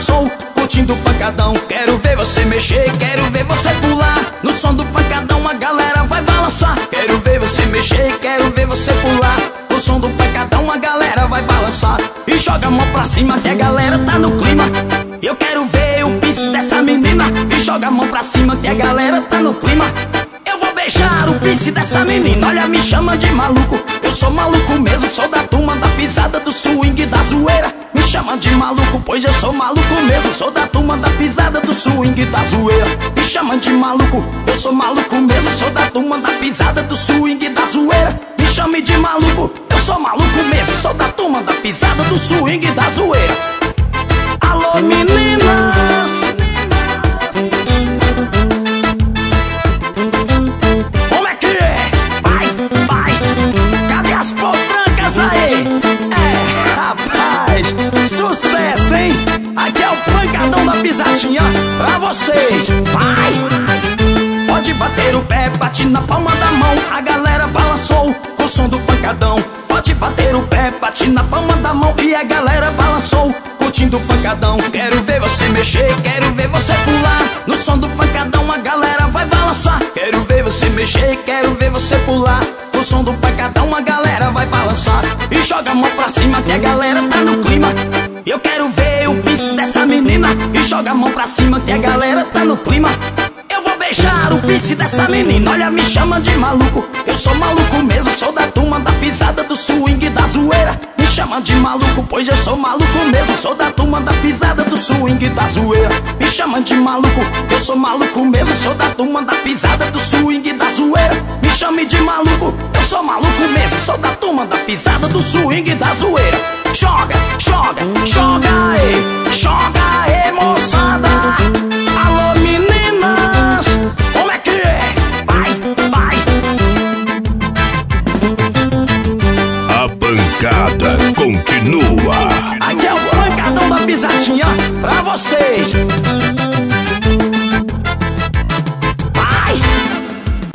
balançou, curtindo o pancadão. Quero ver você mexer, quero ver você pular. No som do pancadão a galera vai balançar. Quero ver você mexer, quero ver você pular. No som do pancadão a galera vai balançar. E joga a mão pra cima que a galera tá no clima. Eu quero ver o piso dessa menina. E joga a mão pra cima que a galera tá no clima. Eu vou beijar o piso dessa menina. Olha, me chama de maluco, eu sou maluco mesmo. Sou da turma da pisada, do swing, da zoeira. Me chama de maluco, pois eu sou maluco mesmo. Sou da turma da pisada, do swing, da zoeira. Me chama de maluco, eu sou maluco mesmo. Sou da turma da pisada, do swing, da zoeira. Me chame de maluco, eu sou maluco mesmo. Sou da turma da pisada, do swing, da zoeira. Alô meninas, como é que é? Vai, vai, cadê as potrancas aí? É, rapaz, sucesso, hein? Aqui é o pancadão da pisadinha pra vocês. Vai, pode bater o pé, bate na palma da mão. A galera balançou com o som do pancadão. Pode bater o pé, bate na palma da mão. E a galera balançou curtindo o pancadão. Quero ver você mexer, quero ver você pular. No som do pancadão a galera vai balançar. Quero ver você mexer, quero ver você pular. No som do pancadão a galera vai balançar. E joga a mão pra cima que a galera tá no clima. Eu quero ver o piso dessa menina. E joga a mão pra cima que a galera tá no clima. Eu vou beijar o piso dessa menina. Olha, me chama de maluco, eu sou maluco mesmo. Sou da turma da pisada, do swing, da zoeira. Me chama de maluco, pois eu sou maluco mesmo. Sou da turma da pisada, do swing, da zoeira. Me chama de maluco, eu sou maluco mesmo. Sou da turma da pisada, do swing, da zoeira. Me chame de maluco, eu sou maluco mesmo. Sou da turma da pisada, do swing, da zoeira. Joga, joga, joga aí, moçada.